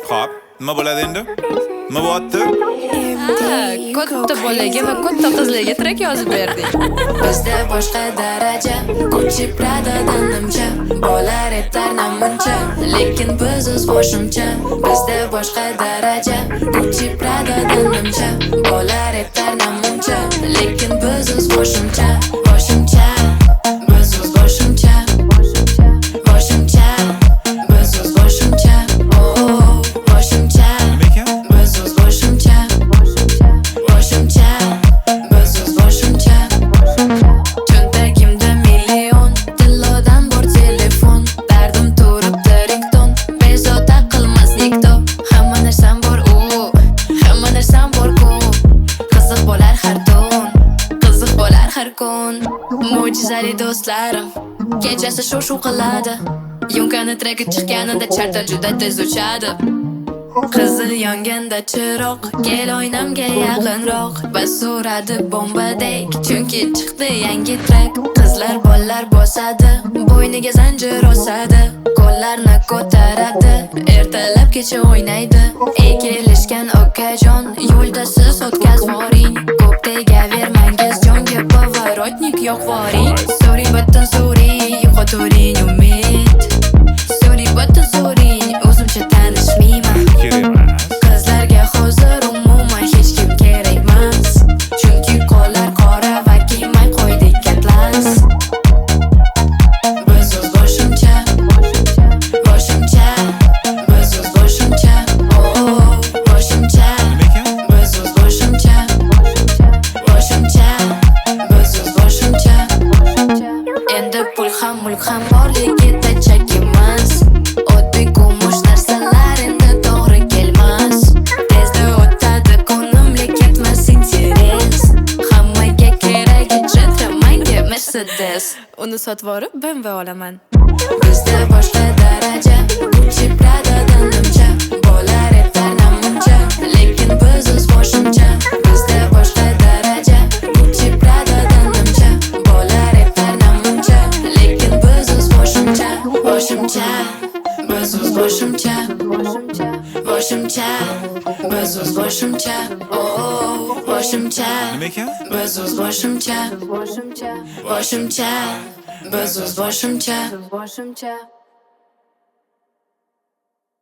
Xo'p, nima bo'ladi endi? Nima bo'lyapti? Katta bolaga va katta qizlarga track yozib berdik. Bizda boshqa daraja, Gucci Pradadan nimcha, bolar etar namuncha, lekin biz o'z boshimcha. Bizda boshqa daraja, Gucci Pradadan nimcha, bolar etar namuncha, lekin biz o'z boshimcha. Boshimcha, biz o'z boshimcha. Boshimcha, biz o'z boshimcha. Oh, boshimcha, Nima ekan? biz o'z boshimcha. Boshimcha, biz o'z boshimcha. Cho'ntagimda million, tillodan bor telefon, dardim turibdi rington, bezovta qilmas nikto. Hamma narsam bor hamma narsam bor ku, qiziq bo'lar har tun, qiziq bo'lar har kun. Mo'jizali do'stlarim kechasi shuv qiladi, Yumkani treki chiqqanida charter juda tez uchadi. Qizil yonganda chiroq, kel oynamga yaqinroq, bas so'radi bombadek, chunki chiqdi yangi trek. Qizlar bollar bosadi, bo'yniga zanjir osadi, qo'llarni ko'taradi, ertalab kecha o'ynaydi. Kelishgan okajon, yo'lda siz o'tkazvoring, ko'p tegavermangiz jonga, поворотник yo'qvoring. So'ring butun so'ring, yo'qoturing umid, so'ring butun so'ring, o'zimcha tanishmayman. Kerak emas. Qizlarga hozir umuman hech kim kerak emas, chunki qo'llar qora va kiymay qo'ydik atlas. Biz o'z boshimcha, boshimcha, biz o'z boshimcha. Oh, boshimcha, Nima ekan? biz o'z boshimcha. Boshimcha, biz o'z boshimcha. Endi pul ham mulk ham borligida chek emas, oddiy kumush narsalar endi to'g'ri kelmas. Tezda o'tadi kunim, ketmas interes, hammaga keragi Jetta, menga Mercedes. Uni sotib olib BMW olaman. Bizda boshqa daraja, Gucci Pradadan nimcha, bolar etar namuncha, lekin biz o'z boshimcha. Bizda boshqa daraja, Gucci Pradadan nimcha, bolar etar namuncha, lekin biz o'z boshimcha. Boshimcha, biz o'z boshimcha. Boshimcha, biz o'z boshimcha. Oh, boshimcha, Nima ekan? biz o'z boshimcha. Boshimcha, biz o'z boshimcha.